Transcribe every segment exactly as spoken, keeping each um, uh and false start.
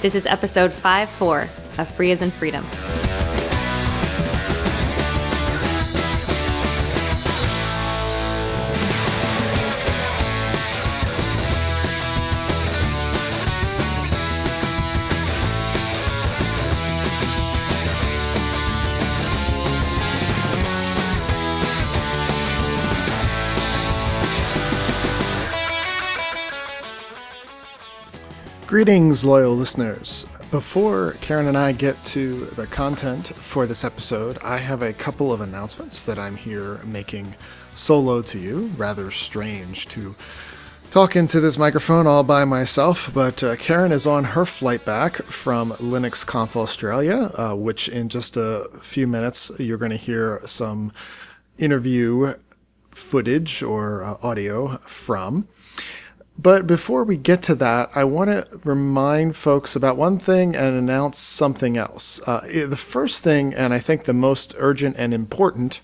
This is episode five four of Free as in Freedom. Greetings, loyal listeners. Before Karen and I get to the content for this episode, I have a couple of announcements that I'm here making solo to you. Rather strange to talk into this microphone all by myself, but uh, Karen is on her flight back from LinuxConf Australia, uh, which in just a few minutes you're going to hear some interview footage or uh, audio from. But before we get to that, I want to remind folks about one thing and announce something else. Uh, the first thing, and I think the most urgent and important,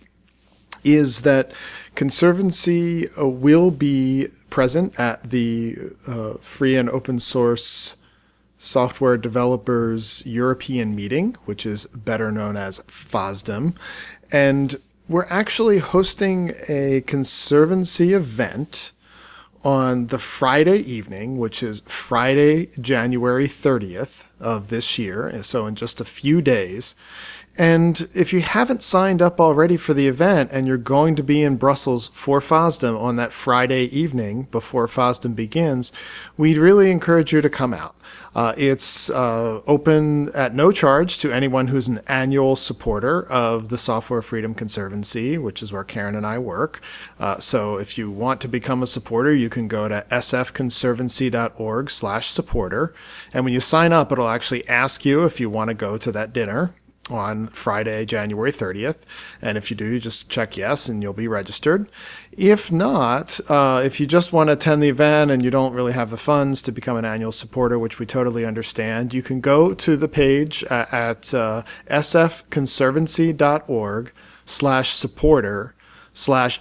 is that Conservancy will be present at the uh, Free and Open Source Software Developers European Meeting, which is better known as FOSDEM. And we're actually hosting a Conservancy event on the Friday evening, which is Friday, January thirtieth of this year, so in just a few days. And if you haven't signed up already for the event and you're going to be in Brussels for FOSDEM on that Friday evening before FOSDEM begins, we'd really encourage you to come out. Uh, it's uh, open at no charge to anyone who's an annual supporter of the Software Freedom Conservancy, which is where Karen and I work. Uh, so if you want to become a supporter, you can go to sfconservancy.org slash supporter. And when you sign up, it'll actually ask you if you want to go to that dinner on Friday, January thirtieth. And if you do, you just check yes and you'll be registered. If not, uh, if you just want to attend the event and you don't really have the funds to become an annual supporter, which we totally understand, you can go to the page at, at uh, sfconservancy.org slash supporter slash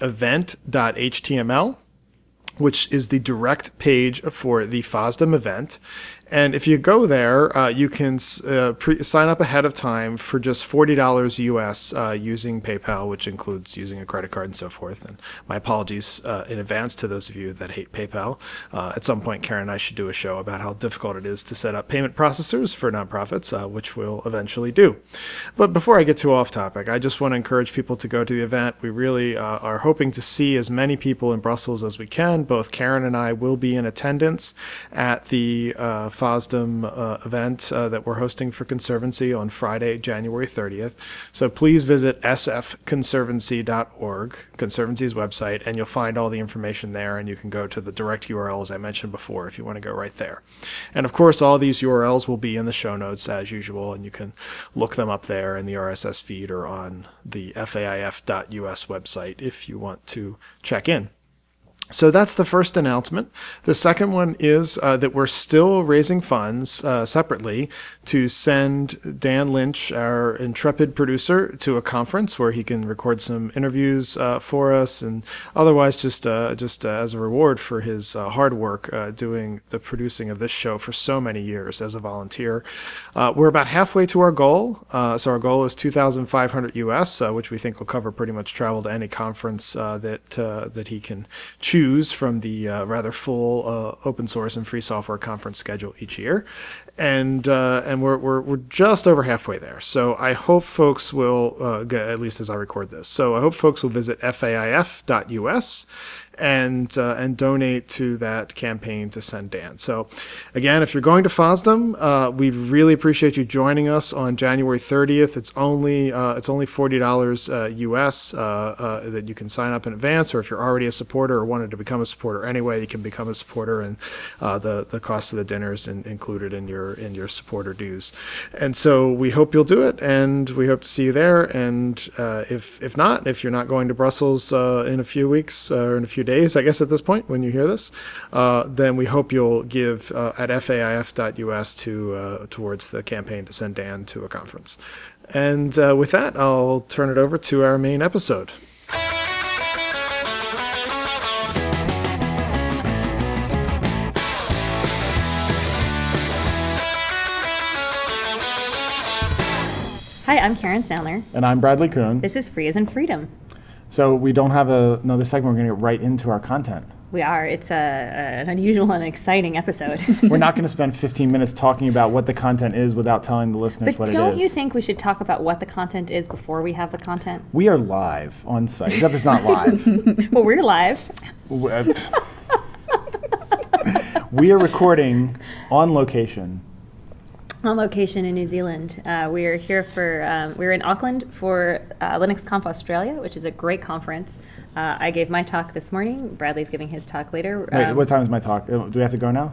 event.html, which is the direct page for the FOSDEM event. And if you go there, uh, you can uh, pre- sign up ahead of time for just forty dollars U S uh, using PayPal, which includes using a credit card and so forth. And my apologies uh, in advance to those of you that hate PayPal. Uh, at some point, Karen and I should do a show about how difficult it is to set up payment processors for nonprofits, uh, which we'll eventually do. But before I get too off topic, I just want to encourage people to go to the event. We really uh, are hoping to see as many people in Brussels as we can. Both Karen and I will be in attendance at the uh, FOSDEM uh, event uh, that we're hosting for Conservancy on Friday, January thirtieth. So please visit s f conservancy dot org, Conservancy's website, and you'll find all the information there, and you can go to the direct U R L as I mentioned before if you want to go right there. And of course, all these U R Ls will be in the show notes as usual, and you can look them up there in the R S S feed or on the F A I F dot U S website if you want to check in. So that's the first announcement. The second one is uh, that we're still raising funds uh, separately to send Dan Lynch, our intrepid producer, to a conference where he can record some interviews uh, for us, and otherwise just uh, just uh, as a reward for his uh, hard work uh, doing the producing of this show for so many years as a volunteer. Uh, we're about halfway to our goal. Uh, so our goal is two thousand five hundred U S, uh, which we think will cover pretty much travel to any conference uh, that uh, that he can choose. Choose from the uh, rather full uh, open source and free software conference schedule each year, and uh, and we're we're we're just over halfway there. So I hope folks will uh, get, at least as I record this. So I hope folks will visit F A I F dot U S and uh, and donate to that campaign to send Dan. So again, if you're going to FOSDEM, uh, we really appreciate you joining us on January thirtieth. It's only uh, it's only forty dollars uh, U S uh, uh, that you can sign up in advance, or if you're already a supporter or wanted to become a supporter anyway, you can become a supporter, and uh, the the cost of the dinner is in, included in your in your supporter dues. And so we hope you'll do it, and we hope to see you there. And uh, if if not, if you're not going to Brussels uh, in a few weeks uh, or in a few days, I guess at this point when you hear this, uh, then we hope you'll give uh, at F A I F dot U S to uh, towards the campaign to send Dan to a conference. And uh, with that, I'll turn it over to our main episode. Hi, I'm Karen Sandler. And I'm Bradley Kuhn. This is Free as in Freedom. So we don't have a, another segment. We're going to get right into our content. We are. It's a, a, an unusual and exciting episode. We're not going to spend fifteen minutes talking about what the content is without telling the listeners but what it is. But don't you think we should talk about what the content is before we have the content? We are live on site, except it's not live. Well, we're live. We are recording on location. On location in New Zealand. Uh, we are here for, um, we're in Auckland for uh, LinuxConf Australia, which is a great conference. Uh, I gave my talk this morning. Bradley's giving his talk later. Wait, um, what time is my talk? Do we have to go now?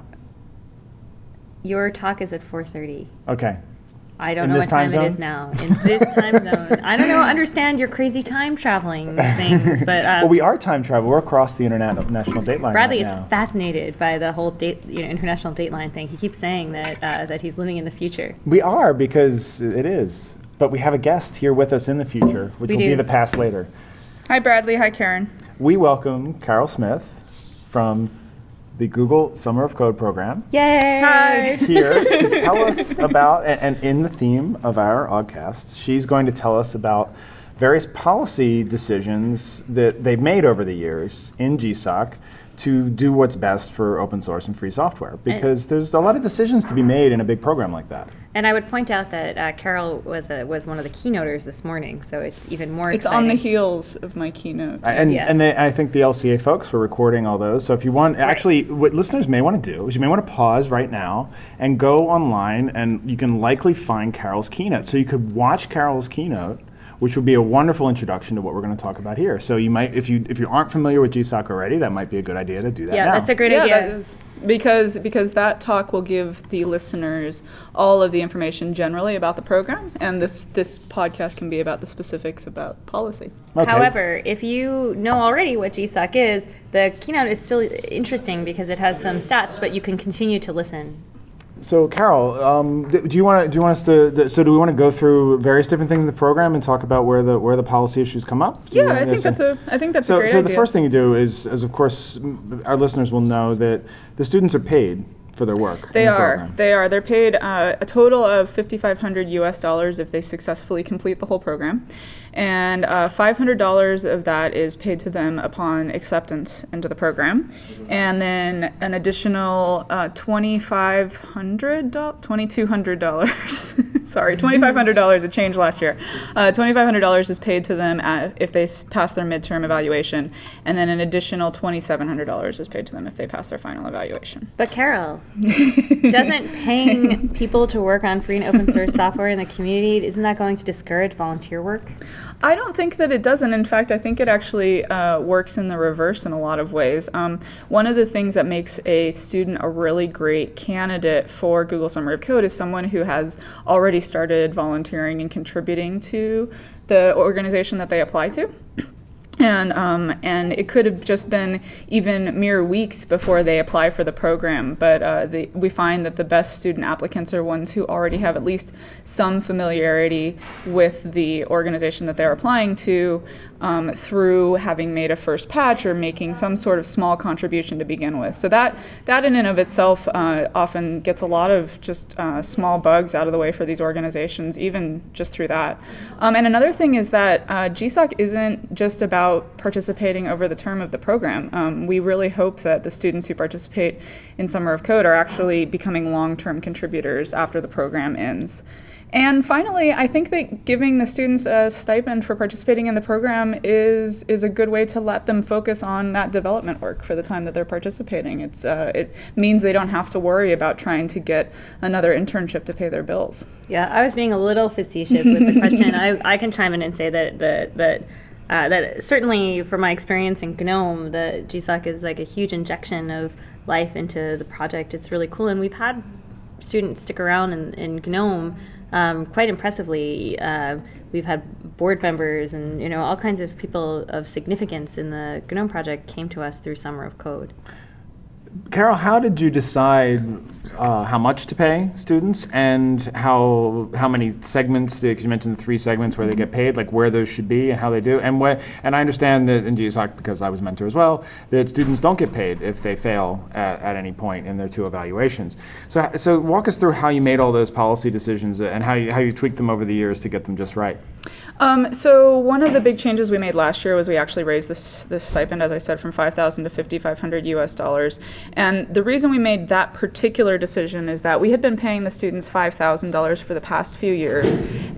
Your talk is at four thirty. Okay. I don't In know this what time, time it is now. In this time zone. I don't know, understand your crazy time traveling things, but um, well, we are time travel. We're across the international date line Bradley right is now. fascinated by the whole date, you know, international dateline thing. He keeps saying that uh, that he's living in the future. We are, because it is. But we have a guest here with us in the future, which We will do. be the past later. Hi, Bradley. Hi, Karen. We welcome Carol Smith from the Google Summer of Code program Yay! Hi. here to tell us about, and, and in the theme of our Oddcast, she's going to tell us about various policy decisions that they've made over the years in G S O C to do what's best for open source and free software, because there's a lot of decisions to be made in a big program like that. And I would point out that uh, Carol was a, was one of the keynoters this morning, so it's even more It's exciting. on the heels of my keynote. And Yes. and they, I think the L C A folks were recording all those. So if you want, actually, what listeners may want to do is you may want to pause right now and go online, and you can likely find Carol's keynote. So you could watch Carol's keynote, which would be a wonderful introduction to what we're going to talk about here. So you might, if you if you aren't familiar with G S O C already, that might be a good idea to do that Yeah, now. that's a great yeah, idea. that is, because because that talk will give the listeners all of the information generally about the program, and this this podcast can be about the specifics about policy. Okay. However, if you know already what G S O C is, the keynote is still interesting because it has some stats, but you can continue to listen. So Carol, um, d- do you want to do you want us to? d- So do we want to go through various different things in the program and talk about where the where the policy issues come up? Do you Yeah, wanna I think say- that's a I think that's So, a great so idea. the first thing you do is, is of course, m- our listeners will know that the students are paid for their work. They in the are. program. They are. They're paid uh, a total of fifty-five hundred U S dollars if they successfully complete the whole program, and uh, five hundred dollars of that is paid to them upon acceptance into the program, and then an additional uh, twenty-five hundred dollars, twenty-two hundred dollars. Sorry, twenty-five hundred dollars. It changed last year. Uh, twenty-five hundred dollars is paid to them at, if they s- pass their midterm evaluation, and then an additional twenty-seven hundred dollars is paid to them if they pass their final evaluation. But Carol, doesn't paying people to work on free and open source software in the community, isn't that going to discourage volunteer work? I don't think that it doesn't. In fact, I think it actually uh, works in the reverse in a lot of ways. Um, one of the things that makes a student a really great candidate for Google Summer of Code is someone who has already started volunteering and contributing to the organization that they apply to. And um, and it could have just been even mere weeks before they apply for the program, but uh, the, we find that the best student applicants are ones who already have at least some familiarity with the organization that they're applying to um, through having made a first patch or making some sort of small contribution to begin with. So that that in and of itself uh, often gets a lot of just uh, small bugs out of the way for these organizations, even just through that. Um, and another thing is that uh, G S O C isn't just about participating over the term of the program. Um, we really hope that the students who participate in Summer of Code are actually becoming long-term contributors after the program ends. And finally, I think that giving the students a stipend for participating in the program is is a good way to let them focus on that development work for the time that they're participating. It's uh, it means they don't have to worry about trying to get another internship to pay their bills. Yeah, I was being a little facetious with the question. I, I can chime in and say that that that uh, that certainly from my experience in GNOME, the G S O C is like a huge injection of life into the project. It's really cool, and we've had students stick around in, in GNOME um, quite impressively. Uh, we've had board members and you know all kinds of people of significance in the GNOME project came to us through Summer of Code. Carol, how did you decide uh, how much to pay students and how how many segments? Because you mentioned the three segments where they get paid, like where those should be and how they do. And where, and I understand that in G S O C, because I was a mentor as well, that students don't get paid if they fail at, at any point in their two evaluations. So so walk us through how you made all those policy decisions and how you, how you tweaked them over the years to get them just right. Um, so one of the big changes we made last year was we actually raised this this stipend, as I said, from five thousand to fifty-five hundred U S dollars. And the reason we made that particular decision is that we had been paying the students five thousand dollars for the past few years.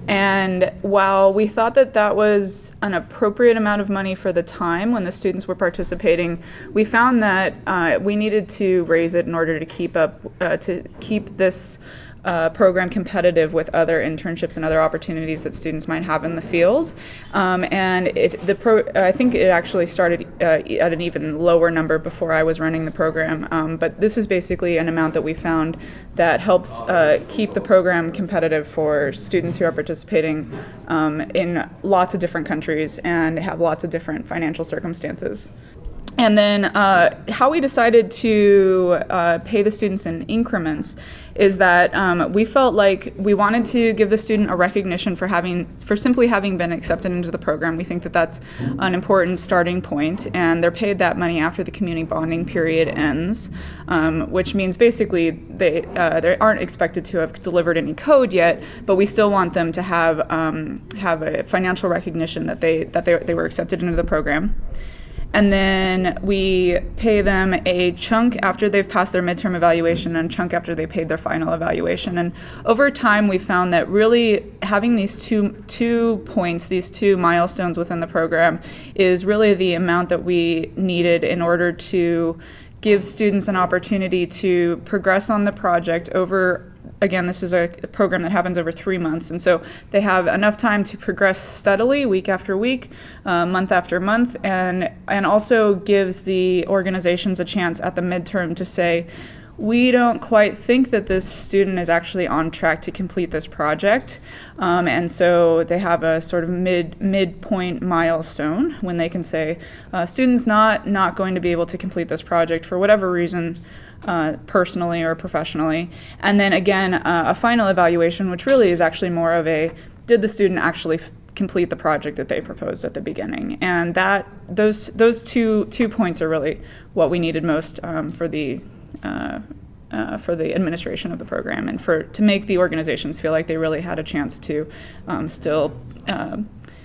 And while we thought that that was an appropriate amount of money for the time when the students were participating, we found that uh, we needed to raise it in order to keep up, uh, to keep this Uh, program competitive with other internships and other opportunities that students might have in the field. Um, and it, the pro, I think it actually started uh, at an even lower number before I was running the program. Um, but this is basically an amount that we found that helps uh, keep the program competitive for students who are participating um, in lots of different countries and have lots of different financial circumstances. And then uh, how we decided to uh, pay the students in increments is that um, we felt like we wanted to give the student a recognition for having, for simply having been accepted into the program. We think that that's an important starting point, and they're paid that money after the community bonding period ends, um, which means basically they uh, they aren't expected to have delivered any code yet, but we still want them to have um, have a financial recognition that they that they they were accepted into the program. And then we pay them a chunk after they've passed their midterm evaluation and a chunk after they paid their final evaluation. And over time, we found that really having these two two points, these two milestones within the program, is really the amount that we needed in order to give students an opportunity to progress on the project over. Again, this is a program that happens over three months, and so they have enough time to progress steadily week after week, uh, month after month, and and also gives the organizations a chance at the midterm to say, we don't quite think that this student is actually on track to complete this project, um, and so they have a sort of mid midpoint milestone when they can say, uh, student's not not going to be able to complete this project for whatever reason. Uh, personally or professionally. And then again, uh, a final evaluation, which really is actually more of a, did the student actually f- complete the project that they proposed at the beginning? And that those those two two points are really what we needed most um, for the uh, uh, for the administration of the program, and for to make the organizations feel like they really had a chance to um, still uh,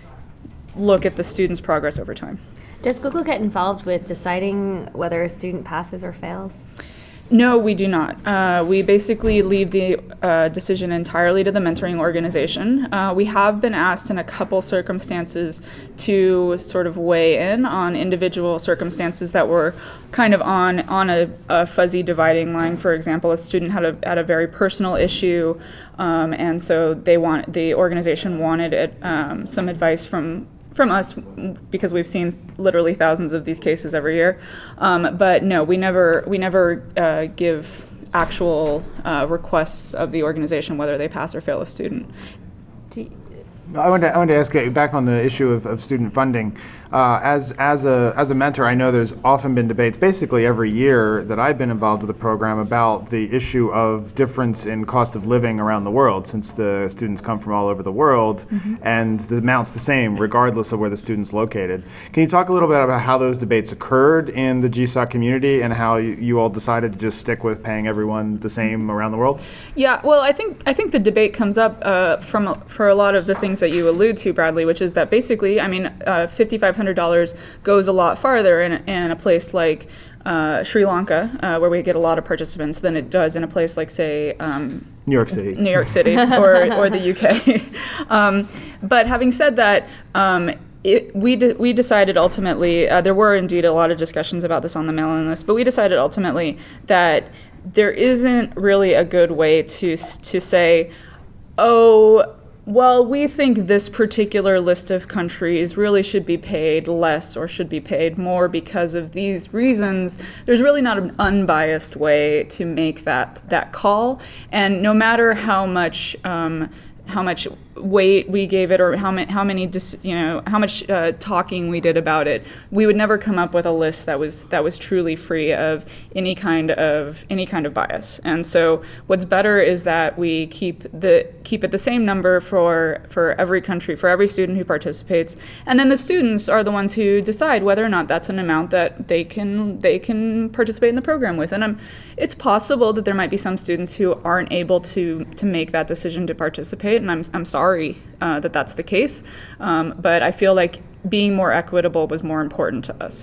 look at the students' progress over time. Does Google get involved with deciding whether a student passes or fails? No, we do not. Uh, we basically leave the uh, decision entirely to the mentoring organization. Uh, we have been asked in a couple circumstances to sort of weigh in on individual circumstances that were kind of on on a, a fuzzy dividing line. For example, a student had a had a very personal issue, um, and so they want the organization wanted it, um, some advice from. from us, because we've seen literally thousands of these cases every year. Um, but no, we never we never uh, give actual uh, requests of the organization whether they pass or fail a student. Do you, I wanted to, I wanted to ask you back on the issue of, of student funding. Uh, as as a as a mentor, I know there's often been debates, basically every year that I've been involved with the program, about the issue of difference in cost of living around the world, since the students come from all over the world, mm-hmm. and the amount's the same regardless of where the student's located. Can you talk a little bit about how those debates occurred in the G S O C community and how you, you all decided to just stick with paying everyone the same around the world? Yeah, well, I think I think the debate comes up uh, from for a lot of the things that you allude to, Bradley, which is that basically, I mean, uh, fifty-five hundred dollars goes a lot farther in, in a place like uh, Sri Lanka, uh, where we get a lot of participants, than it does in a place like, say, um, New York City, New York City, or or the U K. um, but having said that, um, It, we de- we decided ultimately, uh, there were indeed a lot of discussions about this on the mailing list, but we decided ultimately that there isn't really a good way to to say, oh, well, we think this particular list of countries really should be paid less or should be paid more because of these reasons. There's really not an unbiased way to make that that call, and no matter how much um, how much weight we gave it, or how many, how many, dis, you know, how much uh, talking we did about it, we would never come up with a list that was that was truly free of any kind of any kind of bias. And so, what's better is that we keep the keep it the same number for for every country, for every student who participates, and then the students are the ones who decide whether or not that's an amount that they can they can participate in the program with. And um, it's possible that there might be some students who aren't able to to make that decision to participate, and I'm I'm sorry uh, that that's the case. Um, but I feel like being more equitable was more important to us.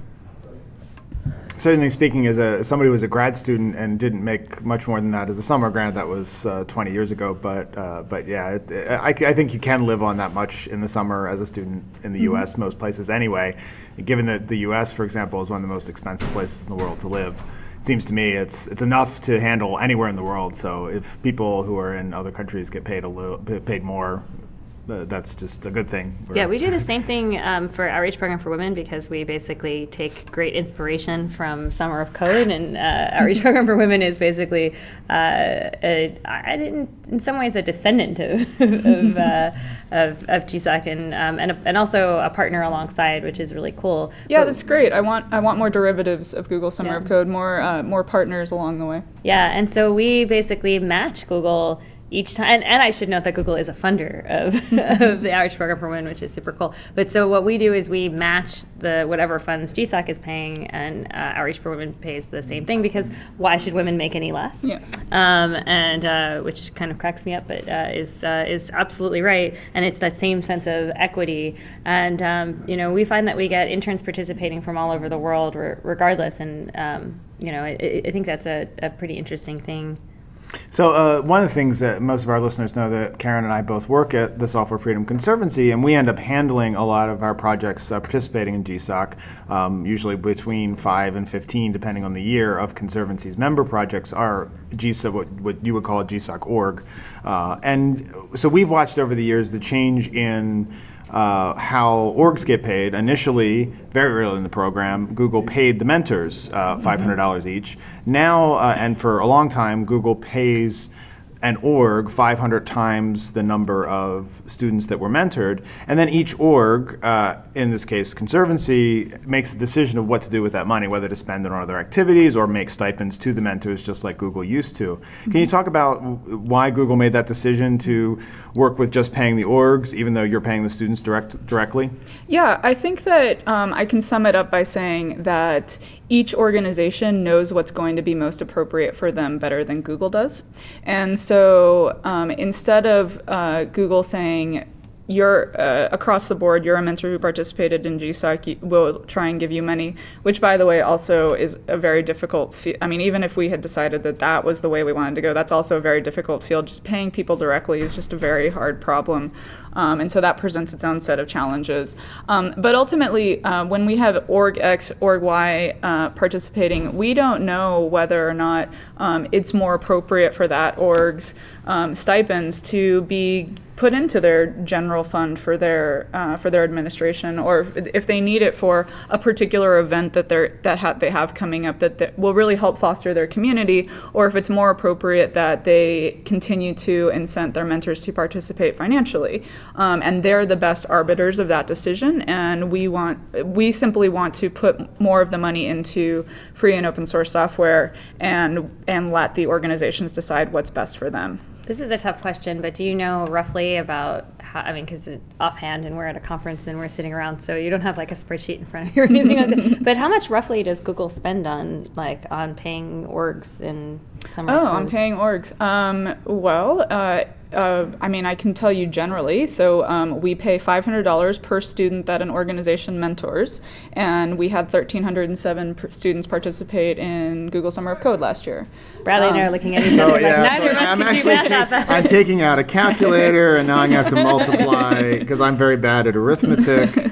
Certainly speaking, as a as somebody who was a grad student and didn't make much more than that as a summer grad, that was uh, twenty years ago. But uh, but yeah, it, I, I think you can live on that much in the summer as a student in the mm-hmm. U S most places anyway. Given that the U S, for example, is one of the most expensive places in the world to live, it seems to me it's it's enough to handle anywhere in the world. So if people who are in other countries get paid a little paid more, Uh, that's just a good thing. We're yeah, we do the same thing um, for Outreach Program for Women, because we basically take great inspiration from Summer of Code, and uh, Outreach Program for Women is basically, uh, a, I didn't, in some ways, a descendant of of, uh, of, of G S O C, and um, and, a, and also a partner alongside, which is really cool. Yeah, but, that's great. I want I want more derivatives of Google Summer yeah. of Code, more uh, more partners along the way. Yeah, and so we basically match Google each time, and, and I should note that Google is a funder of, of the Outreach Program for Women, which is super cool. But so what we do is we match the whatever funds G S O C is paying, and uh, Outreach for Women pays the same thing, because why should women make any less? Yeah. Um, and uh, which kind of cracks me up, but uh, is uh, is absolutely right. And it's that same sense of equity. And um, you know, we find that we get interns participating from all over the world, re- regardless. And um, you know, I, I think that's a, a pretty interesting thing. So uh, one of the things that most of our listeners know, that Karen and I both work at the Software Freedom Conservancy, and we end up handling a lot of our projects uh, participating in G S O C, um, usually between five and fifteen, depending on the year, of Conservancy's member projects are G S O C, what, what you would call a G S O C org. Uh, and so we've watched over the years the change in Uh, how orgs get paid. Initially, very early in the program, Google paid the mentors uh, five hundred dollars each. Now, uh, and for a long time, Google pays an org five hundred times the number of students that were mentored. And then each org, uh, in this case Conservancy, makes a decision of what to do with that money, whether to spend it on other activities or make stipends to the mentors, just like Google used to. Can you talk about why Google made that decision to work with just paying the orgs, even though you're paying the students direct, directly? Yeah, I think that um, I can sum it up by saying that each organization knows what's going to be most appropriate for them better than Google does. And so um, instead of uh, Google saying, you're uh, across the board, you're a mentor who participated in G S O C, we'll try and give you money, which, by the way, also is a very difficult field. I mean, even if we had decided that that was the way we wanted to go, that's also a very difficult field. Just paying people directly is just a very hard problem. Um, and so that presents its own set of challenges. Um, but ultimately, uh, when we have org X, org Y uh, participating, we don't know whether or not um, it's more appropriate for that org's um, stipends to be put into their general fund for their uh, for their administration, or if they need it for a particular event that they're that ha- they have coming up that, that will really help foster their community, or if it's more appropriate that they continue to incent their mentors to participate financially. Um, and they're the best arbiters of that decision, and we want we simply want to put more of the money into free and open source software, and and let the organizations decide what's best for them. This is a tough question, but do you know roughly about how, I mean, because it's offhand and we're at a conference and we're sitting around, so you don't have like a spreadsheet in front of you or anything like that. But how much roughly does Google spend on like on paying orgs in Summer of Oh, Code? on paying orgs. Um, well, uh, uh, I mean, I can tell you generally. So um, we pay five hundred dollars per student that an organization mentors, and we had one thousand three hundred seven per students participate in Google Summer of Code last year. Bradley um, and I are looking at each So other like, yeah, neither so of us I'm can do actually math ta- out that. I'm taking out a calculator, and now I'm gonna have to multiply because I'm very bad at arithmetic,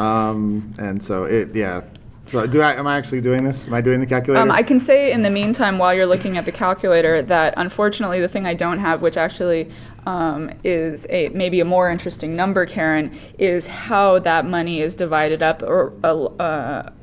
um, and so it yeah. So do I? Am I actually doing this? Am I doing the calculator? Um, I can say in the meantime, while you're looking at the calculator, that unfortunately the thing I don't have, which actually um, is a maybe a more interesting number, Karen, is how that money is divided up or uh,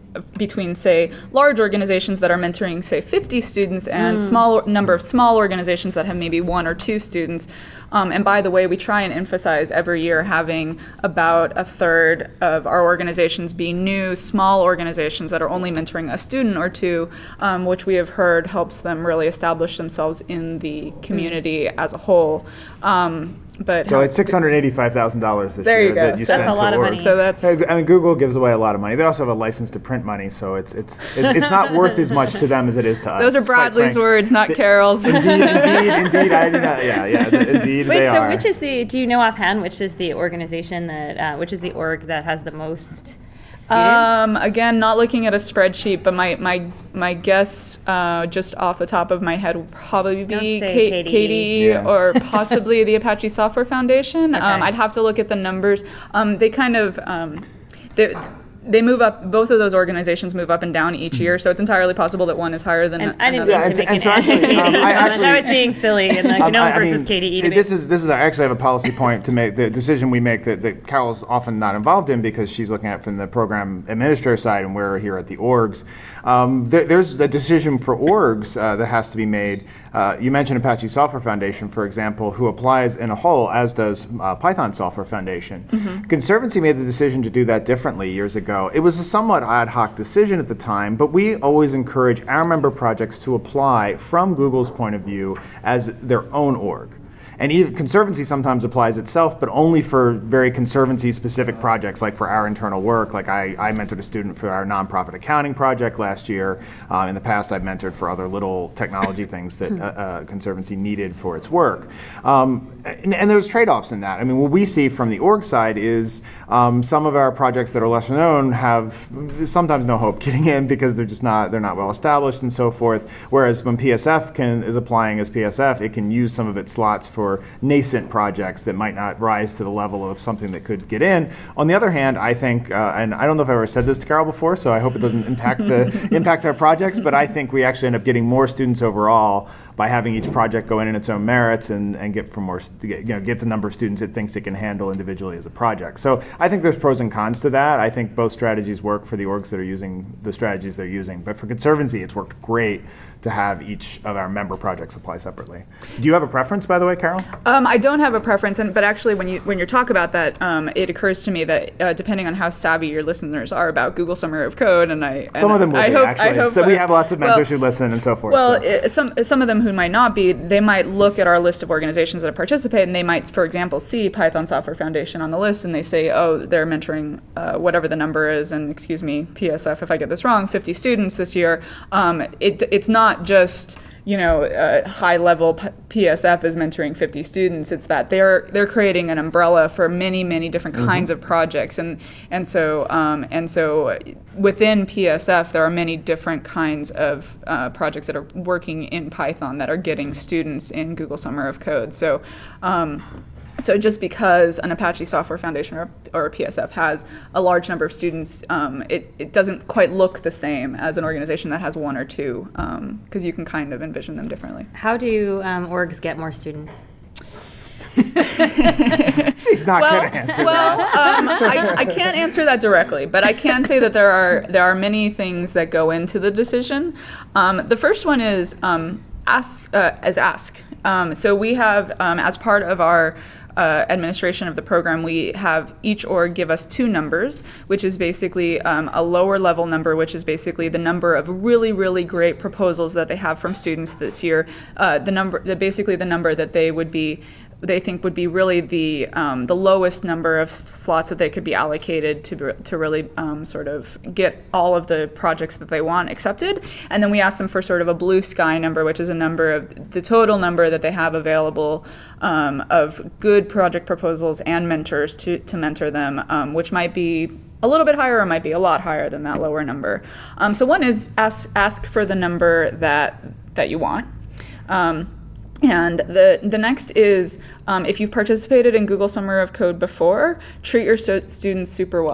between, say, large organizations that are mentoring, say, fifty students and small number of small organizations that have maybe one or two students. Um, and by the way, we try and emphasize every year having about a third of our organizations be new, small organizations that are only mentoring a student or two, um, which we have heard helps them really establish themselves in the community as a whole. Um, But So it's six hundred eighty-five thousand dollars this There year you go. that you So spent that's a lot of towards- money. So that's I mean, Google gives away a lot of money. They also have a license to print money, so it's it's it's, it's not worth as much to them as it is to us. those are quite Bradley's frank. words, not Carol's. Indeed, indeed, indeed. I do not. Yeah, yeah. th- Indeed, Wait, they so are. which is the? Do you know offhand which is the organization that? Uh, which is the org that has the most students? Um, again, not looking at a spreadsheet, but my my my guess, uh, just off the top of my head, would probably Don't be say K- K D E. K D E Yeah. or possibly the Apache Software Foundation. Um, Okay. I'd have to look at the numbers. Um, they kind of um, they they move up. Both of those organizations move up and down each year, so it's entirely possible that one is higher than And I didn't another. Yeah, mean and to so- make and an so actually, um, I actually- I was being silly in the Um, GNOME I- I versus mean, K D E it- debate. This is this is I actually have a policy point to make. The decision we make that, that Carol's often not involved in because she's looking at it from the program administrator side, and we're here at the orgs. Um, there, there's a decision for orgs uh, that has to be made. Uh, you mentioned Apache Software Foundation, for example, who applies in a whole, as does uh, Python Software Foundation. Conservancy made the decision to do that differently years ago. It was a somewhat ad hoc decision at the time, but we always encourage our member projects to apply from Google's point of view as their own org. And even Conservancy sometimes applies itself, but only for very Conservancy-specific projects, like for our internal work. Like I, I mentored a student for our nonprofit accounting project last year. Uh, in the past, I've mentored for other little technology things that uh, uh, Conservancy needed for its work. Um, and, and there's trade-offs in that. I mean, what we see from the org side is um, some of our projects that are lesser known have sometimes no hope getting in because they're just not they're not well established and so forth. Whereas when P S F can is applying as P S F, it can use some of its slots for nascent projects that might not rise to the level of something that could get in. On the other hand, I think, uh, and I don't know if I've ever said this to Carol before, so I hope it doesn't impact the impact our projects, but I think we actually end up getting more students overall by having each project go in in its own merits and, and get from more get, you know get the number of students it thinks it can handle individually as a project. So I think there's pros and cons to that. I think both strategies work for the orgs that are using the strategies they're using, but for Conservancy, it's worked great to have each of our member projects apply separately. Do you have a preference, by the way, Carol? Um, I don't have a preference, and but actually, when you when you talk about that, um, it occurs to me that uh, depending on how savvy your listeners are about Google Summer of Code, and I and Some of them will I be, hope, actually. I hope, so we uh, have lots of well- mentors who listen and so forth. Well, so. it, some some of them who might not be, they might look at our list of organizations that participate, and they might, for example, see Python Software Foundation on the list, and they say, oh, they're mentoring uh, whatever the number is, and excuse me, P S F, if I get this wrong, fifty students this year. Um, it it's not just you know, uh, high-level P- PSF is mentoring fifty students. It's that they're they're creating an umbrella for many many different kinds of projects, and and so um, and so within P S F there are many different kinds of uh, projects that are working in Python that are getting students in Google Summer of Code. So. Um, So just because an Apache Software Foundation or, or a P S F has a large number of students, um, it, it doesn't quite look the same as an organization that has one or two, because um, you can kind of envision them differently. How do um, orgs get more students? She's not well, going to answer well, that. um, I, I can't answer that directly, but I can say that there are there are many things that go into the decision. Um, the first one is um, ask uh, as ask. Um, so we have, um, as part of our uh, administration of the program, we have each org give us two numbers, which is basically um, a lower level number, which is basically the number of really, really great proposals that they have from students this year. Uh, the number, the, basically the number that they would be they think would be really the um, the lowest number of s- slots that they could be allocated to to really um, sort of get all of the projects that they want accepted. And then we ask them for sort of a blue sky number, which is a number of the total number that they have available um, of good project proposals and mentors to, to mentor them, um, which might be a little bit higher or might be a lot higher than that lower number. Um, so one is ask ask for the number that that you want. Um, And the the next is, um, if you've participated in Google Summer of Code before, treat your stu- students super well.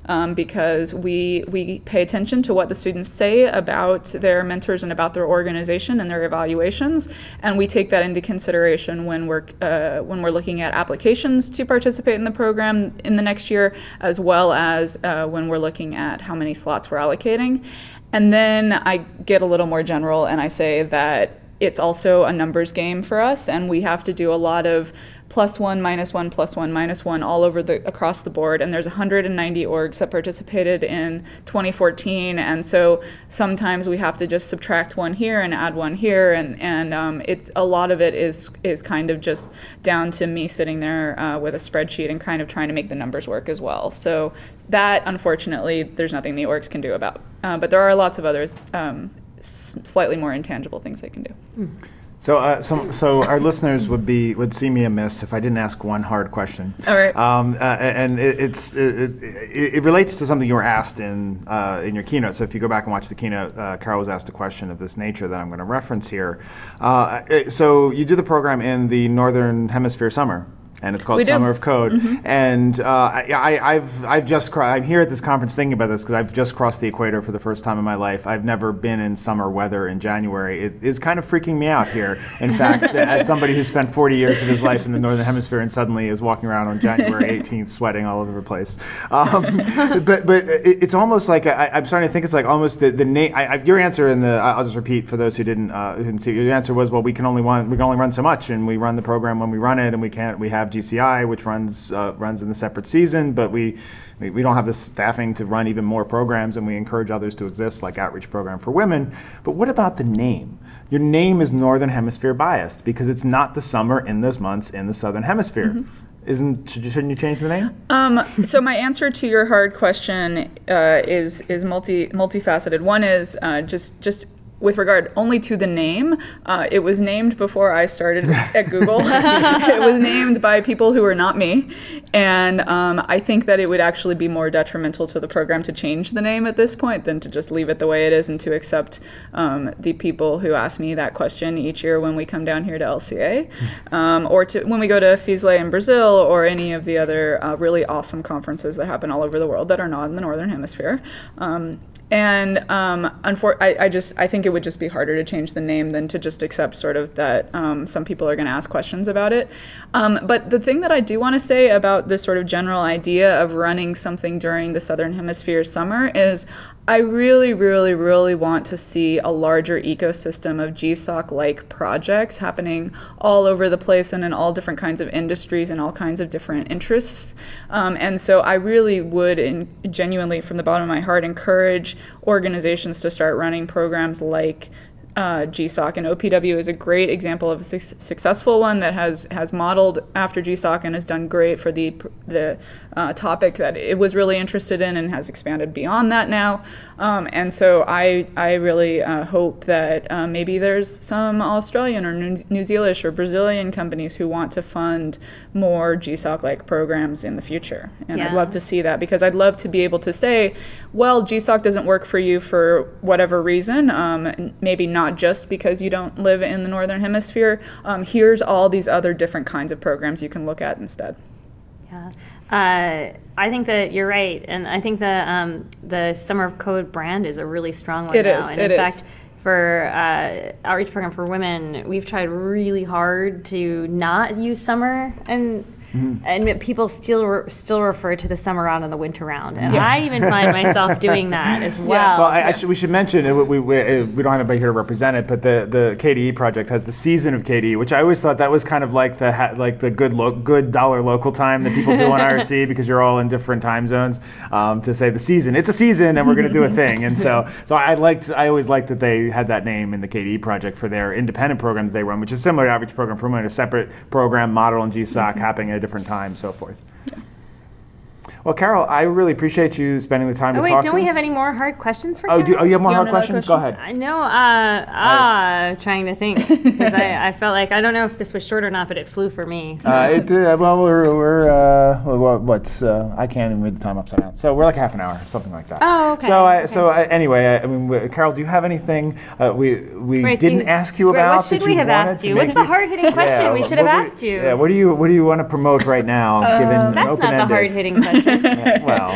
um, because we we pay attention to what the students say about their mentors and about their organization and their evaluations, and we take that into consideration when we're uh, when we're looking at applications to participate in the program in the next year, as well as uh, when we're looking at how many slots we're allocating. And then I get a little more general and I say that it's also a numbers game for us, and we have to do a lot of plus one, minus one, plus one, minus one all over the across the board. And there's one hundred ninety orgs that participated in twenty fourteen, and so sometimes we have to just subtract one here and add one here, and and um, it's a lot of it is is kind of just down to me sitting there uh, with a spreadsheet and kind of trying to make the numbers work as well. So that, unfortunately, there's nothing the orgs can do about. Uh, but there are lots of other um, s- slightly more intangible things they can do. Mm. So, uh, so, so our listeners would be would see me amiss if I didn't ask one hard question. All right. Um, uh, and it, it's it, it, it relates to something you were asked in uh, in your keynote. So, if you go back and watch the keynote, uh, Carol was asked a question of this nature that I'm going to reference here. Uh, it, so, you do the program in the Northern Hemisphere summer. And it's called Summer of Code. Mm-hmm. And uh, I, I, I've I've just cro- I'm here at this conference thinking about this because I've just crossed the equator for the first time in my life. I've never been in summer weather in January. It is kind of freaking me out here. In fact, as somebody who spent forty years of his life in the Northern Hemisphere and suddenly is walking around on January eighteenth sweating all over the place. Um, but but it, it's almost like I, I'm starting to think it's like almost the the name. Your answer in the I'll just repeat for those who didn't uh, who didn't see. Your answer was, well, we can only run we can only run so much, and we run the program when we run it, and we can't we have G C I, which runs uh, runs in the separate season, but we, we we don't have the staffing to run even more programs, and we encourage others to exist, like Outreach Program for Women. But what about the name? Your name is Northern Hemisphere biased because it's not the summer in those months in the Southern Hemisphere. Mm-hmm. Isn't shouldn't you change the name? Um, so my answer to your hard question uh, is is multi multifaceted. One is uh, just just. with regard only to the name, uh, it was named before I started at Google. It was named by people who are not me. And um, I think that it would actually be more detrimental to the program to change the name at this point than to just leave it the way it is and to accept um, the people who ask me that question each year when we come down here to L C A, um, or to when we go to FISLE in Brazil or any of the other uh, really awesome conferences that happen all over the world that are not in the Northern Hemisphere. Um, And um, unfor- I, I just I think it would just be harder to change the name than to just accept sort of that um, some people are going to ask questions about it. Um, but the thing that I do want to say about this sort of general idea of running something during the Southern Hemisphere summer is I really, really, really want to see a larger ecosystem of G S O C-like projects happening all over the place and in all different kinds of industries and all kinds of different interests. Um, and so I really would, in, genuinely, from the bottom of my heart, encourage organizations to start running programs like Uh, G S O C, and O P W is a great example of a su- successful one that has has modeled after G S O C and has done great for the the uh, topic that it was really interested in and has expanded beyond that now. Um, and so I I really uh, hope that uh, maybe there's some Australian or New, New Zealand or Brazilian companies who want to fund more G S O C-like programs in the future. And yeah. I'd love to see that because I'd love to be able to say, well, G S O C doesn't work for you for whatever reason, um, maybe not Not just because you don't live in the Northern Hemisphere. Um, here's all these other different kinds of programs you can look at instead. Yeah, uh, I think that you're right, and I think the um, the Summer of Code brand is a really strong one it now. Is, and it in is. fact, for uh, Outreach Program for Women, we've tried really hard to not use summer and. Mm-hmm. And people still re- still refer to the summer round and the winter round, and yeah. I even find myself doing that as well. Yeah. Well, I, I should, we should mention uh, we, we we don't have anybody here to represent it, but the, the K D E project has the season of K D E, which I always thought that was kind of like the ha- like the good lo- good dollar local time that people do on I R C because you're all in different time zones. Um, to say the season, it's a season, and we're going to do a thing, and so so I liked I always liked that they had that name in the K D E project for their independent program that they run, which is similar to Outreach Program for Women, a separate program model in G S O C mm-hmm. happening at a different time, so forth. Yeah. Well, Carol, I really appreciate you spending the time oh, to wait, talk to us. don't we have any more hard questions for oh, Carol? do, oh, you have more you hard have questions? questions? Go ahead. I know. Uh, ah, trying to think because I, I felt like I don't know if this was short or not, but it flew for me. So. Uh, it uh, well, we're we're uh, what, what's uh, I can't even read the time upside down. So we're like half an hour, something like that. Oh, okay. So I, okay. so I, anyway, I, I mean, w- Carol, do you have anything uh, we we right, didn't you, ask you right, about? What should that we you have asked you? What's the hard hitting question yeah, we should have what, asked you? Yeah. What do you what do you want to promote right now? Uh, given That's not the hard hitting question. question? Yeah, well,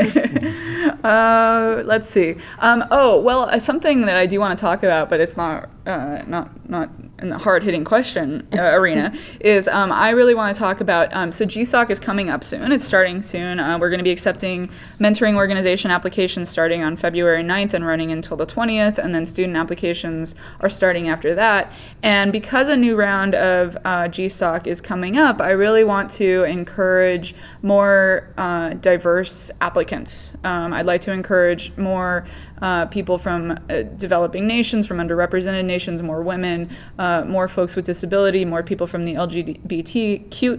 uh, let's see. Um, oh, well, uh, something that I do want to talk about, but it's not uh, not not in the hard-hitting question uh, arena, is um, I really want to talk about, um, so G SOC is coming up soon. It's starting soon. Uh, we're going to be accepting mentoring organization applications starting on February ninth and running until the twentieth, and then student applications are starting after that. And because a new round of uh, G SOC is coming up, I really want to encourage more uh, diverse applicants. Um, I'd like to encourage more Uh, people from uh, developing nations, from underrepresented nations, more women, uh, more folks with disability, more people from the L G B T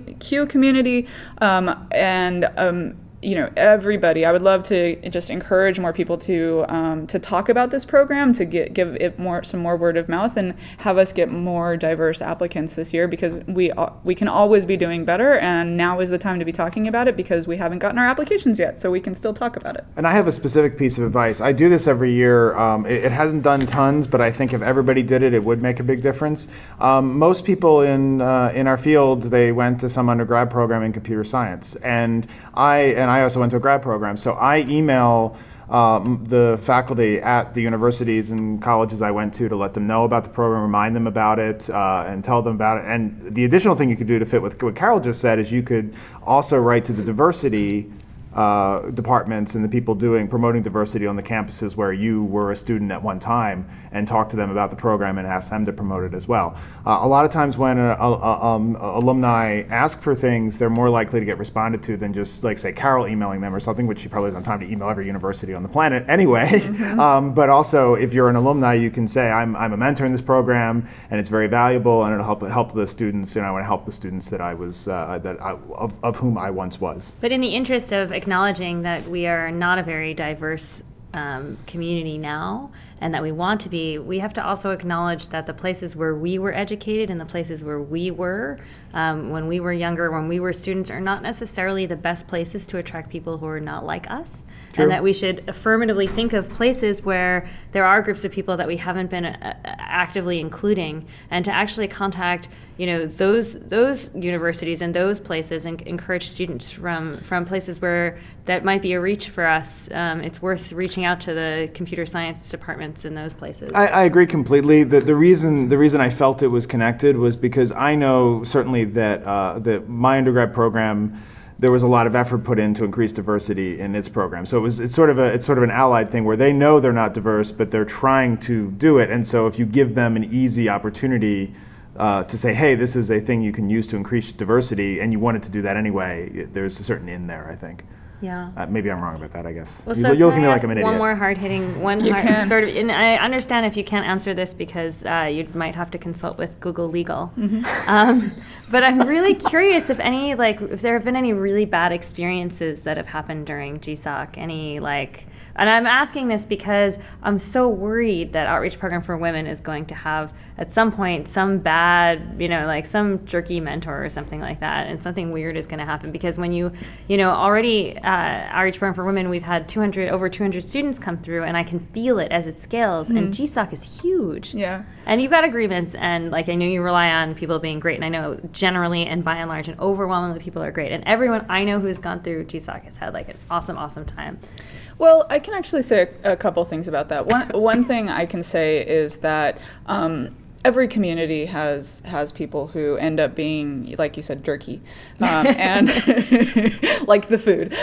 Q community, um, and um, you know, everybody. I would love to just encourage more people to um, to talk about this program, to get give it more some more word of mouth, and have us get more diverse applicants this year, because we uh, we can always be doing better, and now is the time to be talking about it, because we haven't gotten our applications yet, so we can still talk about it. and I have a specific piece of advice. I do this every year. Um, it, it hasn't done tons, but I think if everybody did it, it would make a big difference. Um, most people in uh, in our field, they went to some undergrad program in computer science, and I and I also went to a grad program. So I email um, the faculty at the universities and colleges I went to to let them know about the program, remind them about it, uh, and tell them about it. And the additional thing you could do to fit with what Carol just said is you could also write to the diversity uh, departments and the people doing promoting diversity on the campuses where you were a student at one time, and talk to them about the program and ask them to promote it as well. Uh, a lot of times when a, a, a, um, alumni ask for things, they're more likely to get responded to than just, like, say, Carol emailing them or something, which she probably doesn't have time to email every university on the planet anyway. Mm-hmm. um, but also, if you're an alumni, you can say, I'm, I'm a mentor in this program, and it's very valuable, and it'll help help the students, and I want to help the students that I was uh, that I, of, of whom I once was. But in the interest of acknowledging that we are not a very diverse um, community now, and that we want to be, we have to also acknowledge that the places where we were educated and the places where we were um, when we were younger, when we were students, are not necessarily the best places to attract people who are not like us. True. And that we should affirmatively think of places where there are groups of people that we haven't been uh, actively including, and to actually contact, you know, those those universities and those places, and encourage students from from places where that might be a reach for us. Um, it's worth reaching out to the computer science departments in those places. I, I agree completely. The, the reason the reason I felt it was connected was because I know certainly that uh, that my undergrad program, there was a lot of effort put in to increase diversity in its program. So it was it's sort of a it's sort of an allied thing where they know they're not diverse, but they're trying to do it. And so if you give them an easy opportunity uh, to say, hey, this is a thing you can use to increase diversity, and you wanted to do that anyway, there's a certain in there, I think. Yeah. Uh, maybe I'm wrong about that, I guess. Well, you, so you're looking at me I like I'm an one idiot. more hard-hitting, one You hard, can. sort of, and I understand if you can't answer this because uh, you might have to consult with Google Legal. Mm-hmm. Um, but I'm really curious if any, like, if there have been any really bad experiences that have happened during G SOC, any, like, and I'm asking this because I'm so worried that Outreach Program for Women is going to have, at some point, some bad, you know, like some jerky mentor or something like that, and something weird is going to happen. Because when you, you know, already uh, Outreach Program for Women, we've had two hundred, over two hundred students come through, and I can feel it as it scales. Mm-hmm. And G SOC is huge. Yeah. And you've got agreements, and like I know you rely on people being great, and I know generally and by and large and overwhelmingly people are great, and everyone I know who has gone through G SOC has had like an awesome, awesome time. Well, I can actually say a, a couple things about that. One one thing I can say is that um, every community has has people who end up being, like you said, jerky, um, and like the food.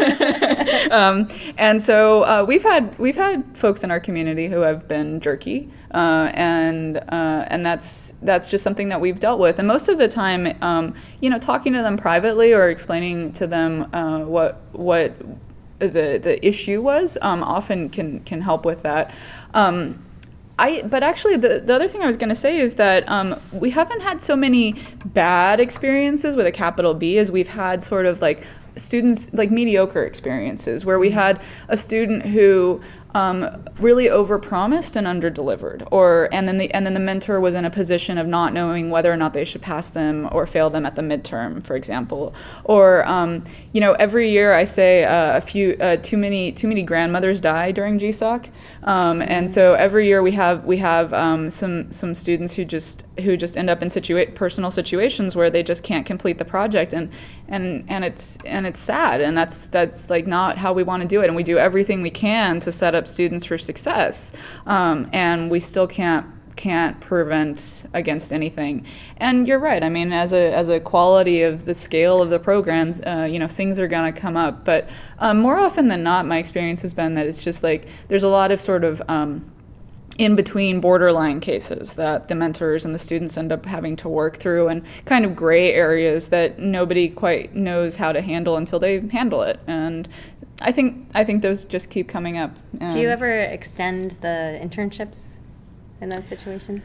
um, and so uh, we've had we've had folks in our community who have been jerky, uh, and uh, and that's that's just something that we've dealt with. And most of the time, um, you know, talking to them privately or explaining to them uh, what what. the the issue was um, often can can help with that. Um, I but actually the, the other thing I was going to say is that um, we haven't had so many bad experiences with a capital B as we've had sort of like students, like mediocre experiences, where we had a student who um, really overpromised and underdelivered, or and then the and then the mentor was in a position of not knowing whether or not they should pass them or fail them at the midterm, for example. Or um, you know, every year I say uh, a few uh, too many too many grandmothers die during G SOC, um, and so every year we have we have um, some some students who just who just end up in situa- personal situations where they just can't complete the project, and and and it's and it's sad, and that's that's like not how we want to do it, and we do everything we can to set up students for success, um, and we still can't can't prevent against anything. And you're right. I mean, as a as a quality of the scale of the program, uh, you know, things are going to come up. But um, more often than not, my experience has been that it's just like there's a lot of sort of um, in between borderline cases that the mentors and the students end up having to work through, and kind of gray areas that nobody quite knows how to handle until they handle it. And I think I think those just keep coming up. Do you ever extend the internships in those situations?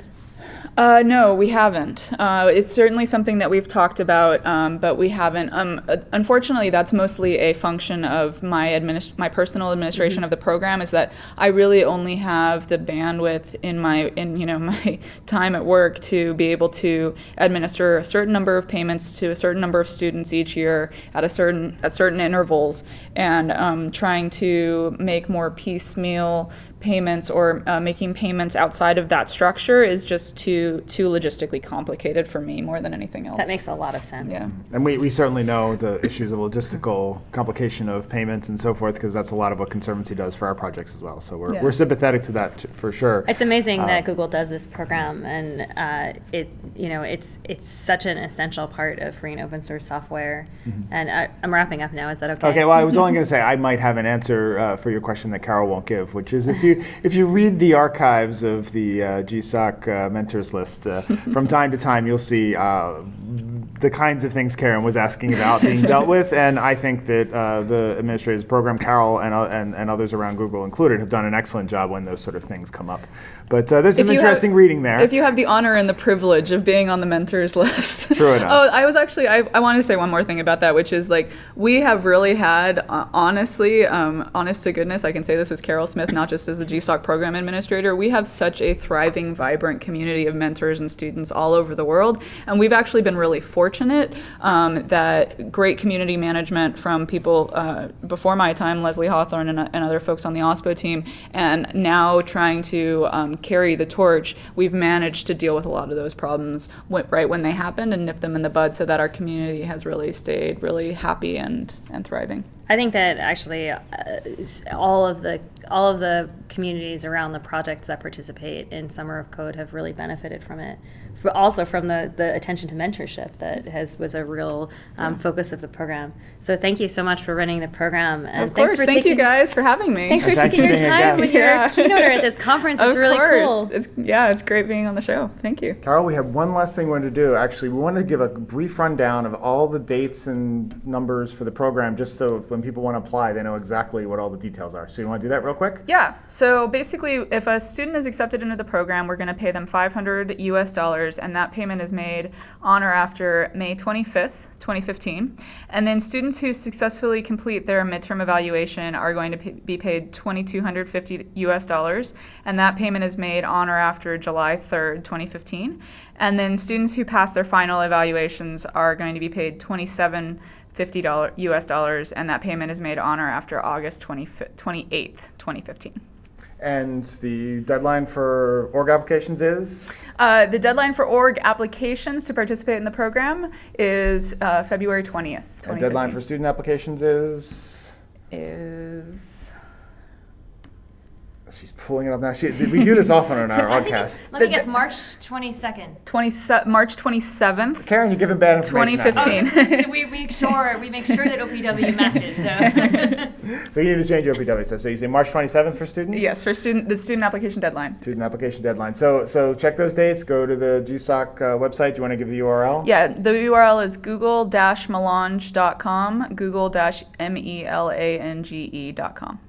Uh, no, we haven't. Uh, it's certainly something that we've talked about, um, but we haven't. Um, uh, unfortunately, that's mostly a function of my administ- my personal administration mm-hmm. of the program. Is that I really only have the bandwidth in my in you know my time at work to be able to administer a certain number of payments to a certain number of students each year at a certain at certain intervals, and um, trying to make more piecemeal payments or uh, making payments outside of that structure is just too too logistically complicated for me more than anything else. That makes a lot of sense. Yeah. And we, we certainly know the issues of logistical complication of payments and so forth, because that's a lot of what Conservancy does for our projects as well. So we're, Yeah. we're sympathetic to that t- for sure. It's amazing Uh, that Google does this program, and uh, it you know it's it's such an essential part of free and open source software. Mm-hmm. And I, I'm wrapping up now. Is that okay? Okay, well, I was only going to say I might have an answer uh, for your question that Carol won't give, which is if you if you read the archives of the uh, G SOC uh, mentors list, uh, from time to time you'll see uh, the kinds of things Karen was asking about being dealt with, and I think that uh, the administrators of the program, Carol and, uh, and and others around Google included, have done an excellent job when those sort of things come up. But uh, there's some If you interesting have- reading there. If you have the honor and the privilege of being on the mentors list. True enough. Oh, I was actually, I, I want to say one more thing about that, which is like, we have really had, uh, honestly, um, honest to goodness, I can say this as Carol Smith, not just as a G SOC program administrator, we have such a thriving, vibrant community of mentors and students all over the world. And we've actually been really fortunate um, that great community management from people uh, before my time, Leslie Hawthorne and, and other folks on the OSPO team, and now trying to um, carry the torch, we've managed to deal with a lot of those problems w- right when they happened and nip them in the bud, so that our community has really stayed really happy and, and thriving. I think that actually uh, all of the all of the communities around the projects that participate in Summer of Code have really benefited from it. But also from the, the attention to mentorship that has was a real um, focus of the program. So thank you so much for running the program. And Of course, thanks for thank taking, you guys for having me. Thanks for And thanks taking for your being a time guest. with your Yeah. keynoter at this conference. It's Of really course. cool. It's, yeah, it's great being on the show. Thank you. Carol, we have one last thing we wanted to do. Actually, we wanted to give a brief rundown of all the dates and numbers for the program, just so when people want to apply, they know exactly what all the details are. So you want to do that real quick? Yeah, so basically, if a student is accepted into the program, we're going to pay them five hundred U S dollars, and that payment is made on or after May twenty-fifth, twenty fifteen. And then students who successfully complete their midterm evaluation are going to pay, be paid two thousand two hundred fifty U S dollars, and that payment is made on or after July third, twenty fifteen. And then students who pass their final evaluations are going to be paid twenty-seven fifty U S dollars, and that payment is made on or after August twenty-eighth, twenty fifteen. And the deadline for org applications is? Uh, the deadline for org applications to participate in the program is uh, February twentieth, The deadline for student applications is? is She's pulling it up now. She, we do this often on our podcast. Let me The guess, d- March twenty-second. twenty March twenty-seventh. Karen, you're giving bad information. twenty fifteen. out there. Oh, we make sure we make sure that O P W matches. So. So you need to change your O P W. So you say March twenty-seventh for students? Yes, for student the student application deadline. Student application deadline. So so check those dates. Go to the G SOC uh, website. Do you want to give the U R L? Yeah, the U R L is google dash melange dot com, google dash M E L A N G E dot com.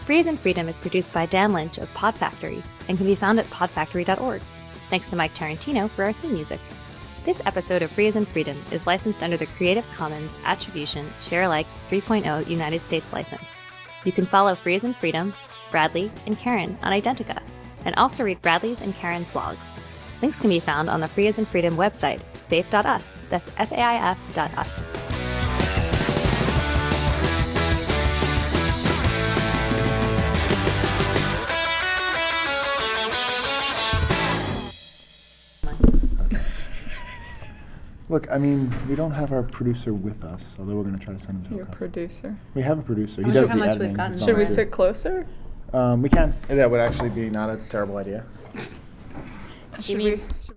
Free as in Freedom is produced by Dan Lynch of Pod Factory and can be found at pod factory dot org. Thanks to Mike Tarantino for our theme music. This episode of Free as in Freedom is licensed under the Creative Commons Attribution Share Alike three point oh United States license. You can follow Free as in Freedom, Bradley, and Karen on Identica, and also read Bradley's and Karen's blogs. Links can be found on the Free as in Freedom website, faif dot us. That's F A I F dot us. Look, I mean, we don't have our producer with us, although we're going to try to send him to Your a conference. producer. We have a producer. He wonder does how the much we've editing. gotten He's Should we volunteer. sit closer? Um, we can. That would actually be not a terrible idea. Should mean- we?